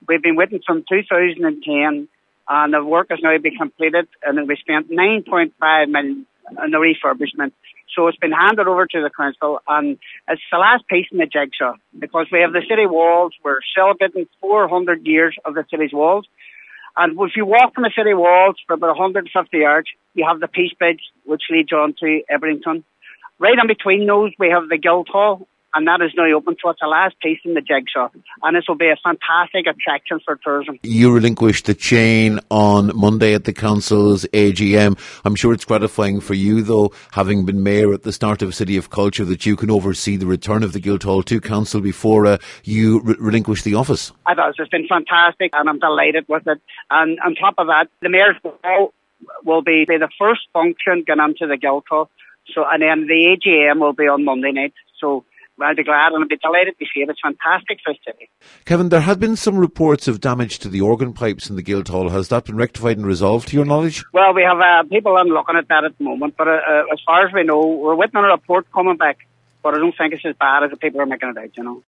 We've been waiting from 2010, and the work has now been completed, and we spent 9.5 million on the refurbishment. So it's been handed over to the council, and it's the last piece in the jigsaw, because we have the city walls. We're celebrating 400 years of the city's walls. And if you walk from the city walls for about 150 yards, you have the Peace Bridge, which leads on to Ebrington. Right in between those, we have the Guildhall, and that is now open, so it's the last piece in the jigsaw. And this will be a fantastic attraction for tourism. You relinquished the chain on Monday at the council's AGM. I'm sure it's gratifying for you, though, having been mayor at the start of City of Culture, that you can oversee the return of the Guildhall to council before you relinquish the office. I thought it's been fantastic, and I'm delighted with it. And on top of that, the mayor's ball will be the first function going into the Guildhall. So, and then the AGM will be on Monday night. So I'll be glad and I'll be delighted to see it. It's fantastic for the city. Kevin, there had been some reports of damage to the organ pipes in the Guildhall. Has that been rectified and resolved to your knowledge? Well, we have people looking at that at the moment, but as far as we know, we're waiting on a report coming back, but I don't think it's as bad as the people are making it out,